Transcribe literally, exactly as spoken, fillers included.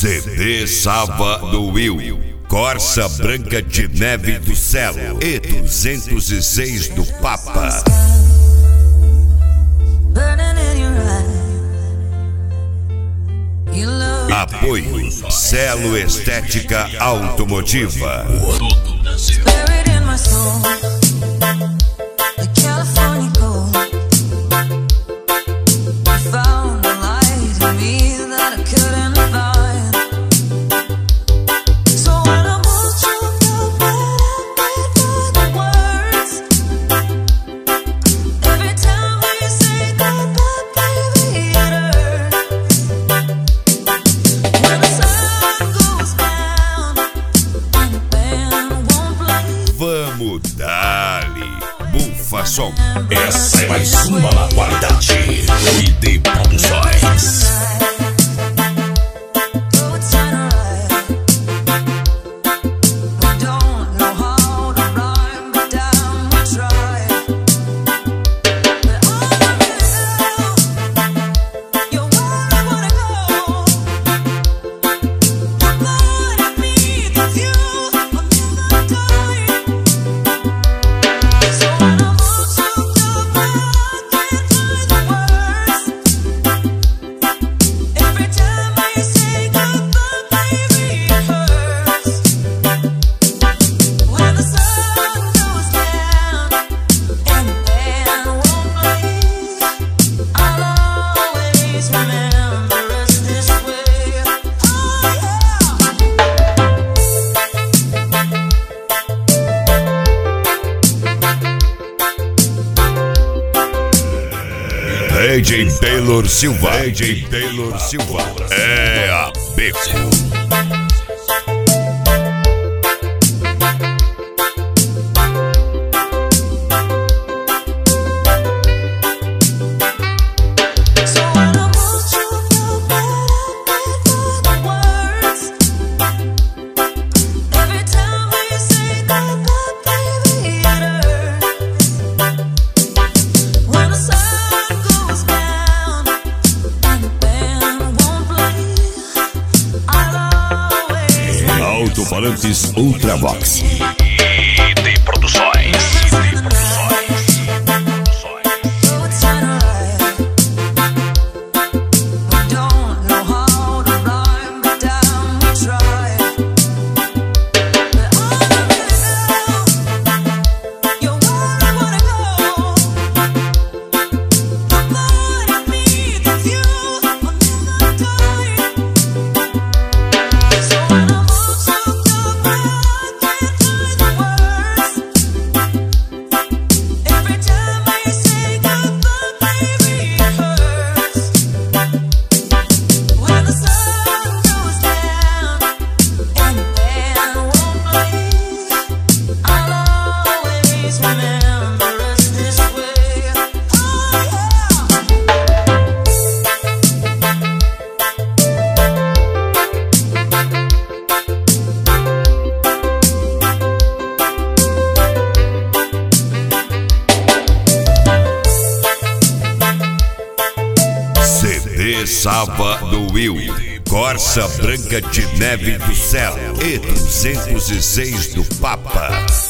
C D Sava do Will, Corsa Branca de Neve do Celo e duzentos e seis do Papa. Apoio Celo Estética Automotiva. Vamos dali, bufa som. Essa é mais uma na qualidade. I D Produções. D J Taylor Silva, D J Taylor Silva é a Beco. Alto-falantes Ultravox. I D Produções. C D Sava do Will, Corsa Branca de Neve do Celo e duzentos e seis do Papa.